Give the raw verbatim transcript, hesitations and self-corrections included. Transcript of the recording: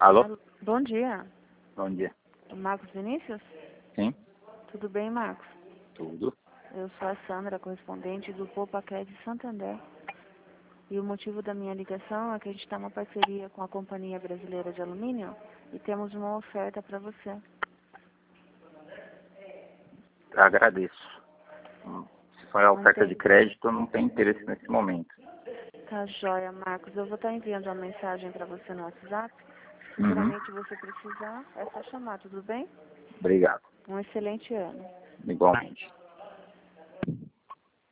Alô? Alô? Bom dia. Bom dia. Marcos Vinícius? Sim, Tudo bem, Marcos? tudo. Eu sou a Sandra, correspondente do Popaqué de Santander. E o motivo da minha ligação é que a gente está uma parceria com a Companhia Brasileira de Alumínio e temos uma oferta para você. Agradeço. Se for a Não oferta tem. de crédito, eu não tenho interesse nesse momento. Tá joia, Marcos. Eu vou estar enviando uma mensagem para você no WhatsApp. Se Uhum. futuramente você precisar, é só chamar, tudo bem? Obrigado. Um excelente ano. Igualmente.